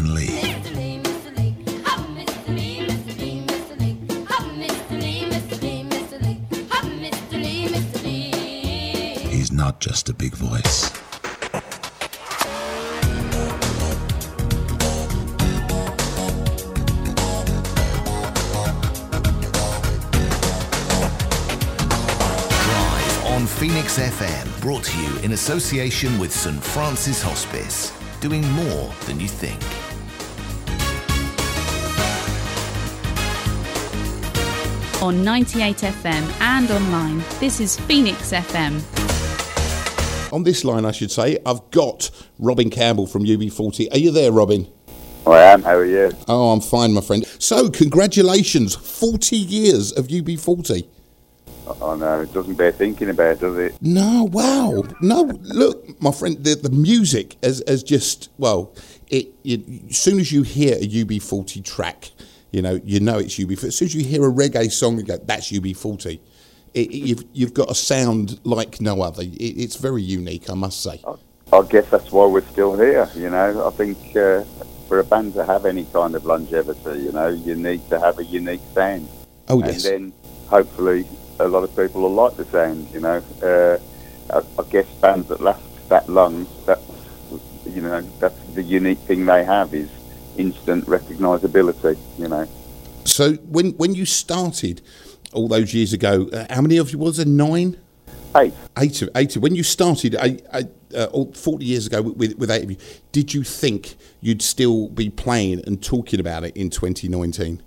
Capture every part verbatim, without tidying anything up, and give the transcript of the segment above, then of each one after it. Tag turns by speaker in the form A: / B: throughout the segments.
A: Stephen Lee. He's not just a big voice.
B: Phoenix F M, brought to you in association with St Francis Hospice, doing more than you think.
C: On ninety-eight F M and online, this is Phoenix F M.
D: On this line, I should say, I've got Robin Campbell from U B forty. Are you there, Robin?
E: I am. How are you?
D: Oh, I'm fine, my friend. So, congratulations, forty years of U B forty.
E: I know, it doesn't bear thinking about, does it?
D: No, wow. No, look, my friend, the, the music has, has just, well, it, it, as soon as you hear a U B forty track, you know, you know it's U B forty. As soon as you hear a reggae song, you go, that's U B forty. It, you've, you've got a sound like no other. It, it's very unique, I must say.
E: I, I guess that's why we're still here, you know. I think uh, for a band to have any kind of longevity, you know, you need to have a unique sound.
D: Oh, yes.
E: And then, hopefully, a lot of people will like the sound, you know. Uh, I, I guess bands that last that long, that's, you know, that's the unique thing they have is instant recognisability, you know.
D: So when when you started all those years ago, uh, how many of you was there? Nine?
E: Eight.
D: Eight of, eight of, when you started I, I, uh, forty years ago with, with eight of you, did you think you'd still be playing and talking about it in twenty nineteen?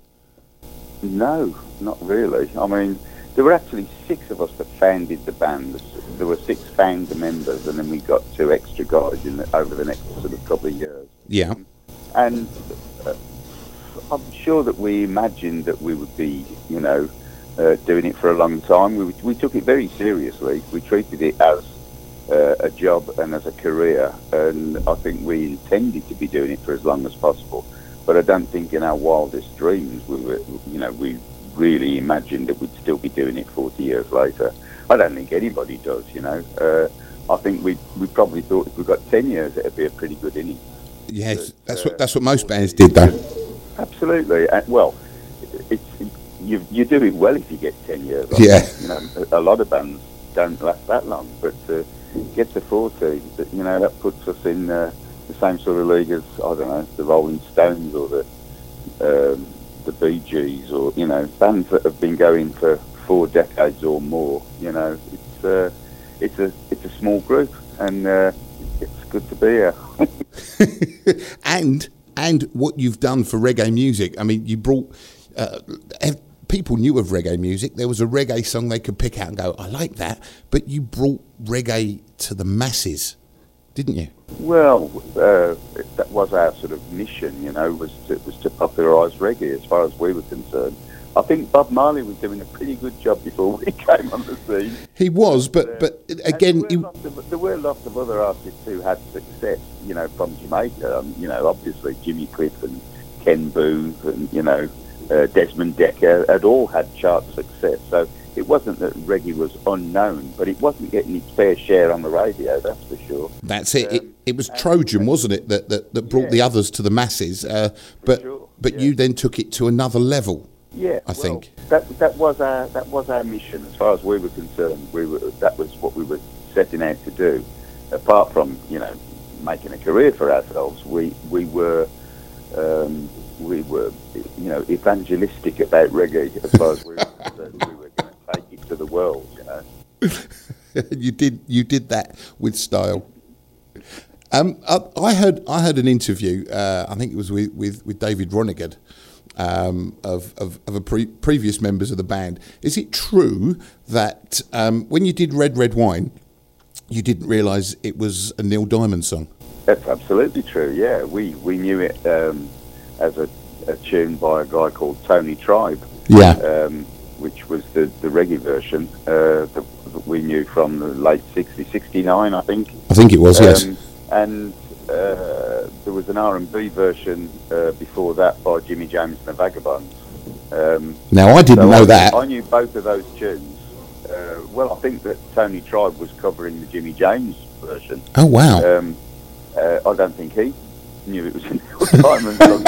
E: No, not really. I mean, there were actually six of us that founded the band. There were six founder members, and then we got two extra guys in the, over the next sort of couple of years.
D: Yeah.
E: And uh, I'm sure that we imagined that we would be, you know, uh, doing it for a long time. We we took it very seriously. We treated it as uh, a job and as a career, and I think we intended to be doing it for as long as possible. But I don't think in our wildest dreams we were, you know, we really imagined that we'd still be doing it forty years later. I don't think anybody does, you know. Uh, I think we we probably thought if we got ten years, it'd be a pretty good innings.
D: Yes,
E: but,
D: that's
E: uh,
D: what that's what most bands did, though.
E: Absolutely. Uh, well, it's you you do it well if you get ten years. I
D: Yeah.
E: think, you know, a lot of bands don't last that long, but uh, get to forty, you know, that puts us in uh, the same sort of league as, I don't know, the Rolling Stones or the um, the Bee Gees, or, you know, bands that have been going for four decades or more. You know, it's uh, it's a it's a small group, and uh, it's good to be here.
D: and and what you've done for reggae music. I mean, you brought uh, people knew of reggae music. There was a reggae song they could pick out and go, I like that. But you brought reggae to the masses, didn't you?
E: Well, uh, that was our sort of mission, you know, was to, was to popularise reggae as far as we were concerned. I think Bob Marley was doing a pretty good job before we came on the scene.
D: He was, but
E: uh,
D: but again...
E: There were, lots of, there were lots of other artists who had success, you know, from Jamaica. Um, you know, obviously Jimmy Cliff and Ken Booth and, you know, uh, Desmond Decker had all had chart success. So it wasn't that reggae was unknown, but it wasn't getting its fair share on the radio, that's for sure.
D: That's it.
E: Um,
D: it, it was Trojan, wasn't it, that that, that brought
E: yeah.
D: the others to the masses. Uh, but
E: sure,
D: but
E: yeah.
D: you then took it to another level.
E: Yeah,
D: I
E: well,
D: think
E: that that was our that was our mission as far as we were concerned. We were that was what we were setting out to do. Apart from, you know, making a career for ourselves, we we were um, we were you know evangelistic about reggae as far as we were concerned. We were going to take it to the world, you know.
D: you did you did that with style. Um, I, I heard I heard an interview. Uh, I think it was with with, with David Ronigad. Um, of, of, of a pre- previous members of the band. Is it true that um, when you did Red Red Wine, you didn't realise it was a Neil Diamond song?
E: That's absolutely true, yeah. We we knew it um, as a, a tune by a guy called Tony Tribe,
D: yeah,
E: um, which was the, the reggae version uh, that, that we knew from the late sixties, sixty-nine, I think.
D: I think it was,
E: um,
D: yes.
E: And uh, there was an R and B version uh, before that by Jimmy James and the Vagabonds. Um,
D: now, I didn't
E: so
D: know
E: I,
D: that.
E: I knew both of those tunes. Uh, well, I think that Tony Tribe was covering the Jimmy James version.
D: Oh, wow.
E: Um, uh, I don't think he knew it was a Neil Diamond song.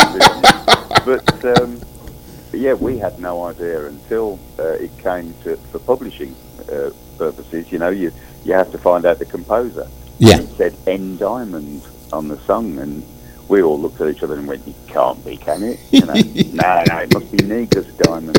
E: But, um, but yeah, we had no idea until uh, it came to for publishing uh, purposes. You know, you you have to find out the composer.
D: Yeah.
E: It said N Diamond on the song, and we all looked at each other and went, "It can't be, can it?" You know, no, no, it must be Negus Diamond.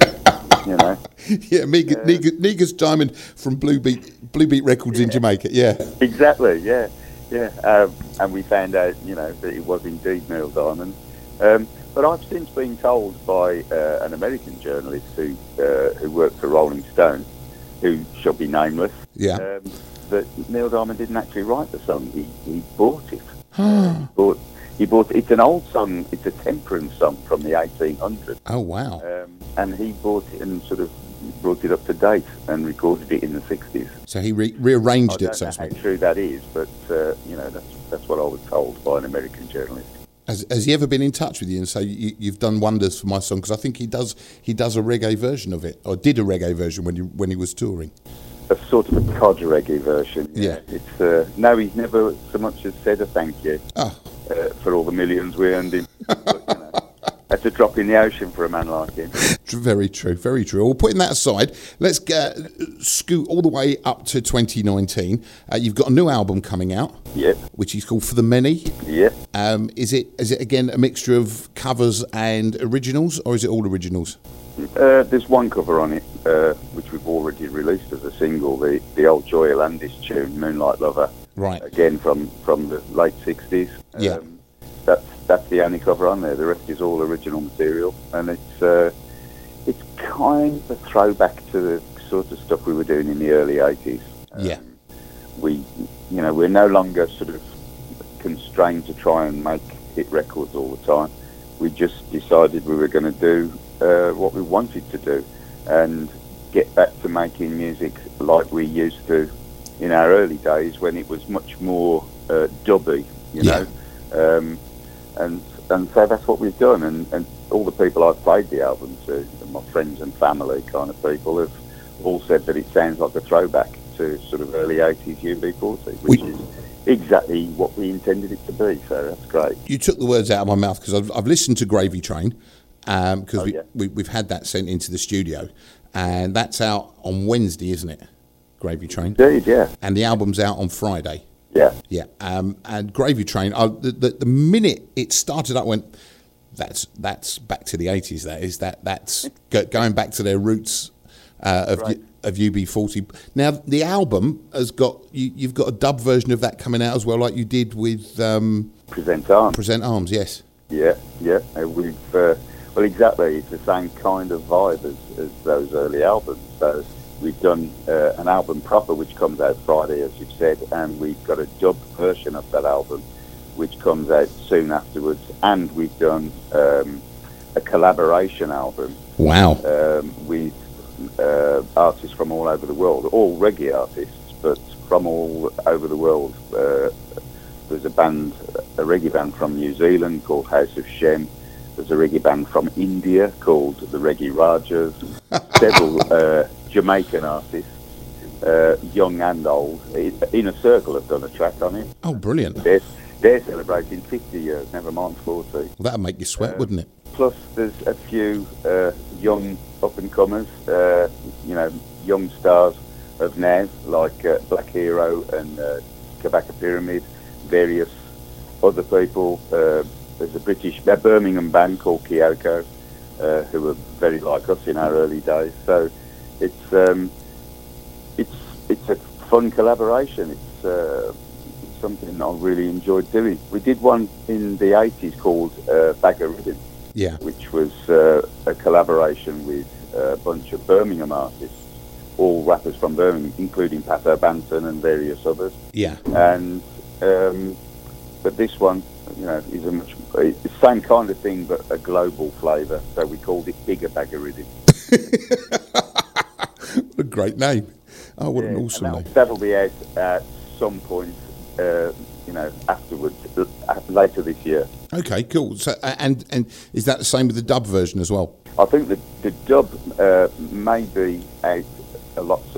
E: You know.
D: Yeah, Negus, uh, Negus, Negus Diamond from Blue Beat Blue Beat Records yeah. in Jamaica. Yeah.
E: Exactly. Yeah, yeah. Um, and we found out, you know, that it was indeed Neil Diamond. Um, but I've since been told by uh, an American journalist who uh, who worked for Rolling Stone, who shall be nameless.
D: Yeah.
E: Um, that Neil Diamond didn't actually write the song. He he bought it. uh, he bought. He bought. It's an old song. It's a temperance song from the eighteen hundreds.
D: Oh wow!
E: Um, and he bought it and sort of brought it up to date and recorded it in the sixties.
D: So he re- rearranged
E: I
D: it.
E: don't
D: So
E: know
D: to
E: how
D: speak.
E: true that is, but uh, you know that's that's what I was told by an American journalist.
D: Has, has he ever been in touch with you and say you, you've done wonders for my song? Because I think he does. He does a reggae version of it, or did a reggae version when he when he was touring.
E: A sort of a cod reggae version.
D: Yeah.
E: yeah. It's uh, no, he's never so much as said a thank you.
D: Oh.
E: Uh, for all the millions we earned him. But, you know, that's a drop in the ocean for a man like him.
D: Very true, very true. Well, putting that aside, let's get, scoot all the way up to twenty nineteen. Uh, you've got a new album coming out,
E: Yep.
D: which is called For the Many.
E: Yep.
D: Um, is it is it again a mixture of covers and originals, or is it all originals?
E: Uh, there's one cover on it, uh, which we've already released as a single, the, the old Joya Landis tune, Moonlight Lover.
D: Right.
E: Again, from, from the late sixties. Um,
D: Yeah.
E: That's that's the only cover on there. The rest is all original material. And it's uh, it's kind of a throwback to the sort of stuff we were doing in the early eighties. Um,
D: Yeah.
E: We, you know, we're no longer sort of constrained to try and make hit records all the time. We just decided we were going to do uh, what we wanted to do and get back to making music like we used to in our early days, when it was much more uh, dubby, you
D: Yeah.
E: know. Um, and and so that's what we've done. And, and all the people I've played the album to, my friends and family kind of people, have all said that it sounds like a throwback to sort of early eighties U B forty, which
D: We-
E: is exactly what we intended it to be. So that's great.
D: You took the words out of my mouth, because I've, I've listened to Gravy Train, because um,
E: Oh,
D: we,
E: yeah.
D: we, we've had that sent into the studio, and that's out on Wednesday, isn't it? Gravy Train.
E: Indeed, yeah.
D: And the album's out on Friday.
E: Yeah.
D: Yeah, um, and Gravy Train. I, the, the the minute it started, I went, "That's that's back to the eighties. That is that that's go, going back to their roots uh, of
E: Right.
D: U- of U B forty." Now the album has got you, you've got a dub version of that coming out as well, like you did with um,
E: Present Arms.
D: Present Arms. Yes.
E: Yeah, yeah. Uh, we've uh, well, exactly. It's the same kind of vibe as, as those early albums. So we've done uh, an album proper, which comes out Friday, as you've said, and we've got a dub version of that album, which comes out soon afterwards. And we've done um, a collaboration album
D: Wow.
E: um, with uh, artists from all over the world, all reggae artists, but from all over the world. Uh, there's a band, a reggae band from New Zealand called House of Shem. There's a reggae band from India called the Reggae Rajas. Several uh, Jamaican artists, uh, young and old, Inner Circle have done a track on it.
D: Oh, brilliant.
E: They're, they're celebrating fifty years, never mind forty.
D: Well, that'd make you sweat,
E: Um,
D: wouldn't it?
E: Plus, there's a few uh, young up-and-comers, uh, you know, young stars of now, like uh, Black Hero and uh, Kabaka Pyramid, various other people. Uh, there's a British, a Birmingham band called Kyoko, uh, who were very like us in our early days. So it's um, it's it's a fun collaboration. It's uh, something I really enjoyed doing. We did one in the eighties called uh, Bag of Rhythm,
D: Yeah.
E: which was uh, a collaboration with a bunch of Birmingham artists, all rappers from Birmingham, including Pato Banton and various others.
D: Yeah.
E: And um, but this one, you know, is a much it's the same kind of thing, but a global flavour. So we called it Bigger Bag of Rhythm.
D: What a great name. Oh, what an
E: Yeah,
D: awesome
E: and
D: name.
E: that'll, that'll be out at some point, uh, you know, afterwards, uh, later this year.
D: Okay, cool. So, uh, and and is that the same with the dub version as well?
E: I think the the dub uh, may be out a lot sooner.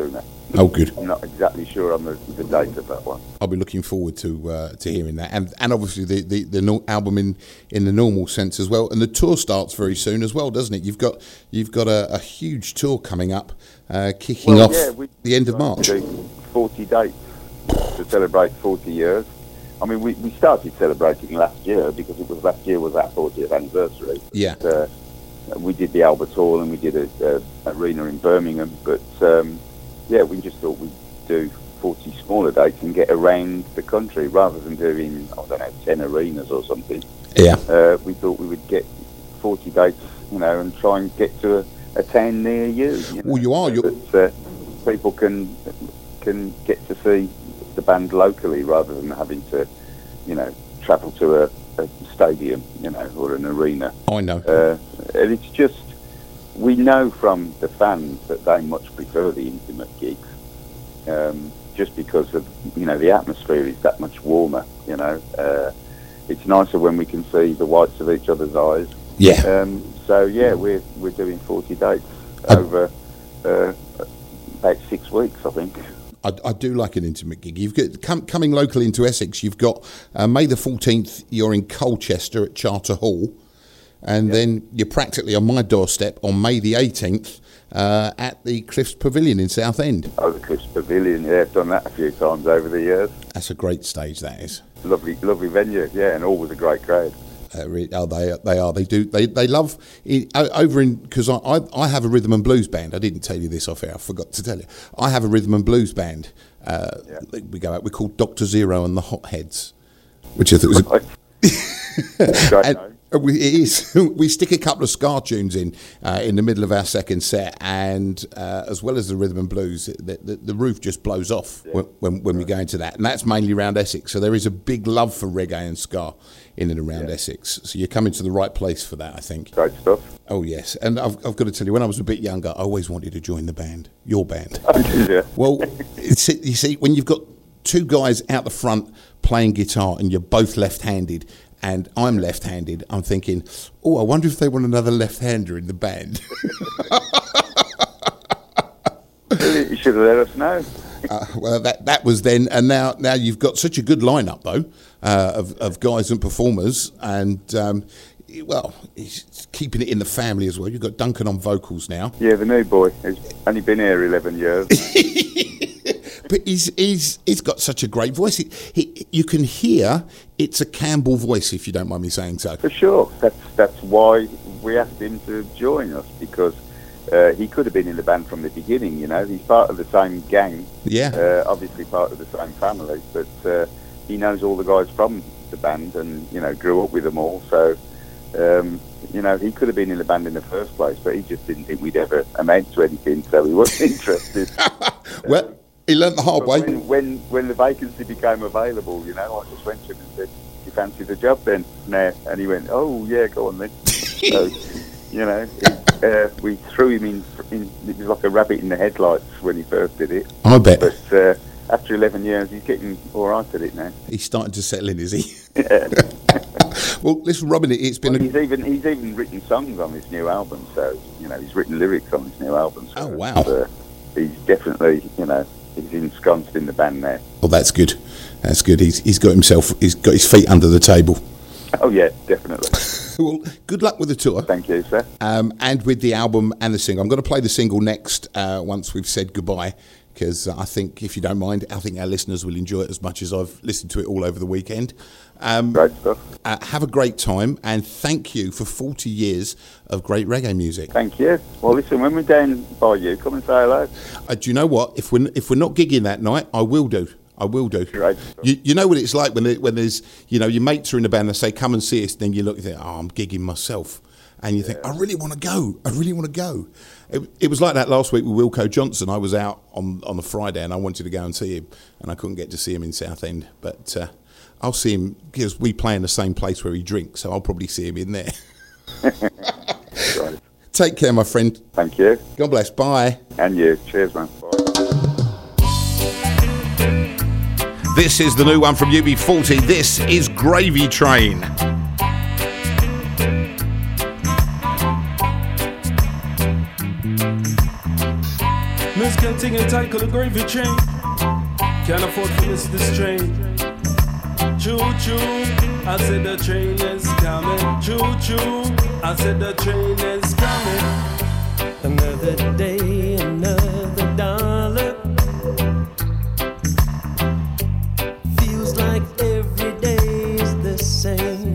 D: Oh, good.
E: I'm not exactly sure on the, the date of that one.
D: I'll be looking forward to uh, to hearing that, and and obviously the the, the no- album in, in the normal sense as well. And the tour starts very soon as well, doesn't it? You've got you've got a, a huge tour coming up, uh, kicking
E: Well,
D: off
E: yeah, we-
D: the end of March.
E: Do forty dates to celebrate forty years. I mean, we, we started celebrating last year because it was last year was our fortieth anniversary.
D: Yeah.
E: Uh, we did the Albert Hall and we did a, a arena in Birmingham, but um, yeah, we just thought we'd do forty smaller dates and get around the country rather than doing, I don't know, ten arenas or something.
D: Yeah.
E: Uh, we thought we would get forty dates, you know, and try and get to a, a town near you. you know,
D: Well, you are.
E: so
D: You're...
E: that uh, people can can get to see the band locally rather than having to, you know, travel to a, a stadium, you know, or an arena.
D: I know.
E: Uh, and it's just, we know from the fans that they much prefer the intimate gigs, um, just because of, you know, the atmosphere is that much warmer, you know. Uh, it's nicer when we can see the whites of each other's eyes.
D: Yeah.
E: Um, so, yeah, we're we're doing forty dates
D: Uh,
E: over uh, about six weeks, I think.
D: I, I do like an intimate gig. You've got com, coming local into Essex. You've got uh, May the fourteenth. You're in Colchester at Charter Hall, and
E: Yep.
D: then you're practically on my doorstep on May the eighteenth uh, at the Cliffs Pavilion in Southend.
E: Oh, the Cliffs Pavilion, yeah, I've done that a few times over the years.
D: That's a great stage. That is.
E: Lovely, lovely venue, yeah, and always a great crowd.
D: Uh, re- oh, they they are. They do. They they love it, o- over in because I, I I have a rhythm and blues band. I didn't tell you this off air. I forgot to tell you. I have a rhythm and blues band. Uh,
E: Yeah.
D: We go out. We're called Doctor Zero and the Hotheads, which is. Was a,
E: Great
D: and,
E: name.
D: uh, we- it is. We stick a couple of ska tunes in uh, in the middle of our second set, and uh, as well as the rhythm and blues, the, the, the roof just blows off when, when when we go into that, and that's mainly around Essex. So there is a big love for reggae and ska in and around
E: Yeah.
D: Essex. So you're coming to the right place for that, I think.
E: Great stuff.
D: Oh yes, and I've, I've got to tell you, when I was a bit younger, I always wanted to join the band, your band.
E: Yeah.
D: Well, it's, you see, when you've got two guys out the front playing guitar and you're both left-handed, and I'm left-handed, I'm thinking, oh, I wonder if they want another left-hander in the band.
E: You should have let us know.
D: Uh, well, that that was then, and now now you've got such a good lineup though uh, of of guys and performers, and um, well, it's keeping it in the family as well. You've got Duncan on vocals now,
E: Yeah, the new boy. He's only been here eleven years.
D: but he's he's he's got such a great voice. He, he, you can hear it's a Campbell voice, if you don't mind me saying so.
E: For sure. That's that's why we asked him to join us, because uh, he could have been in the band from the beginning, you know. He's part of the same gang,
D: Yeah,
E: uh, obviously part of the same family, but uh, he knows all the guys from the band and, you know, grew up with them all. So, um, you know, he could have been in the band in the first place, but he just didn't think we'd ever amount to anything, so he wasn't interested.
D: well, he learnt the hard
E: But
D: way.
E: when, when when the vacancy became available, you know, I just went to him and said, "Do you fancy the job then?" Nah. And he went, "Oh yeah, go on then." So, you know, it, uh, we threw him in, in. It was like a rabbit in the headlights when he first did it.
D: I bet
E: But uh, after eleven years, he's getting all right at it now.
D: he's starting to settle in, is he?
E: Yeah.
D: Well, listen, Robin, it's been
E: Well,
D: a
E: he's even he's even written songs on his new album. So you know, he's written lyrics on his new album. So
D: Oh, wow.
E: uh, he's definitely, you know, he's ensconced in the band now.
D: well, that's good. That's good. He's he's got himself. He's got his feet under the table.
E: Oh yeah, definitely.
D: Well, good luck with the tour.
E: Thank you, sir.
D: Um, and with the album and the single. I'm going to play the single next uh, once we've said goodbye, because I think, if you don't mind, I think our listeners will enjoy it as much as I've listened to it all over the weekend. Um,
E: Great stuff.
D: uh, have a great time, and thank you for forty years of great reggae music.
E: Thank you. Well, listen, when we're down by you, come and say hello.
D: Uh, do you know what? If we're, if we're not gigging that night, I will do. I will do.
E: Great.
D: You, you know what it's like when there, when there's, you know, your mates are in the band, they say, come and see us, then you look and think, oh, I'm gigging myself. And you think, I really want to go. I really want to go. It, it was like that last week with Wilco Johnson. I was out on, on the Friday and I wanted to go and see him, and I couldn't get to see him in Southend. But uh, I'll see him, because we play in the same place where he drinks, so I'll probably see him in there.
E: Great.
D: Take care, my friend.
E: Thank you.
D: God bless. Bye.
E: And you. Cheers, man. Bye.
D: This is the new one from U B forty. This is Gravy Train.
F: Let's get thing and title the gravy train. Can't afford to miss this train. Choo choo, I said the train is coming. Choo choo, I said the train is coming.
G: Another day, another dollar. Feels like every day's the same.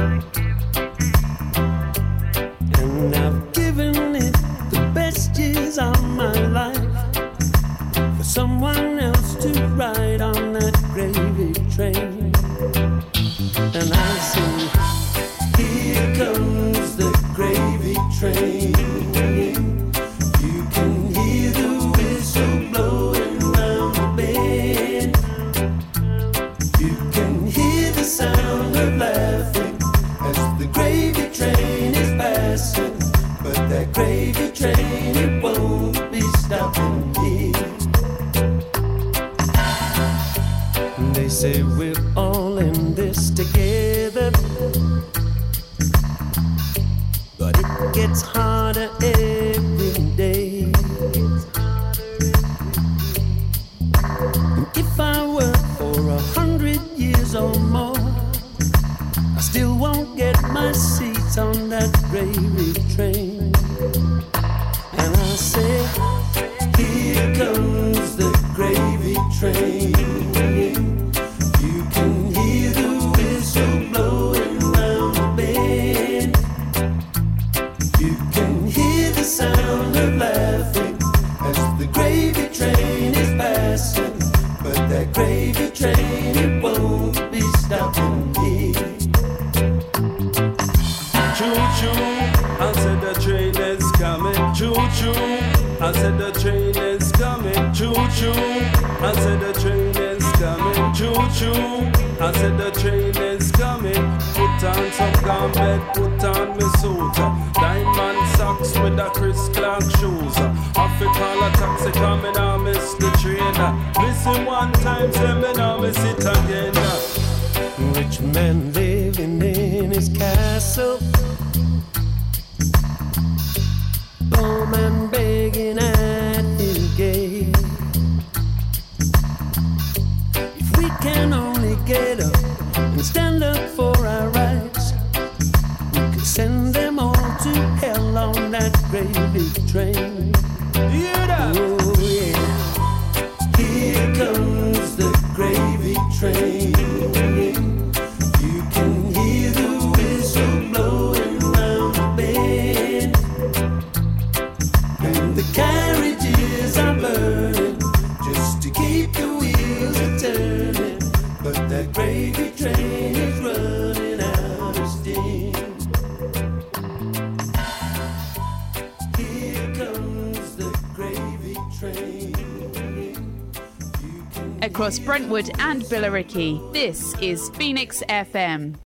G: And I've given it the best years of my life for someone else to ride on that gravy train. And I sing, here comes the gravy train. You can hear the whistle blowing round the bend. You can hear the sound of laughing as the gravy train is passing. But that gravy train, it won't be stopping here. They say we're all in this together, but it gets harder every day. And if I work for a hundred years or more, I still won't get my seat on that gravy train. And I say, here comes the gravy train. You can hear the whistle blowing round the bend. You can hear the sound of laughing as the gravy train is passing. But that gravy train, it won't be stopping here.
F: Choo choo, I said the train is coming. Choo choo, I said the train is coming. Choo choo, I said the train is coming. Choo choo, I said the train is coming. Put on some gambit, put on me suit. Diamond socks with the Chris Clark shoes. Off it call a taxi coming, I miss the train. Missing one time, say me now miss it again.
G: Rich man living in his castle, poor man begging at his gate. If we can only get up and stand up for our rights, we could send them all to hell on that gravy train.
F: Hear that?
G: Oh yeah. Here comes the gravy train. You can hear the whistle blowing round the bend. And the carriages are burning just to keep the wheels a turning. But that gravy train is running out of steam. Here comes the gravy train.
C: Across Brentwood and Billericay, this is Phoenix F M.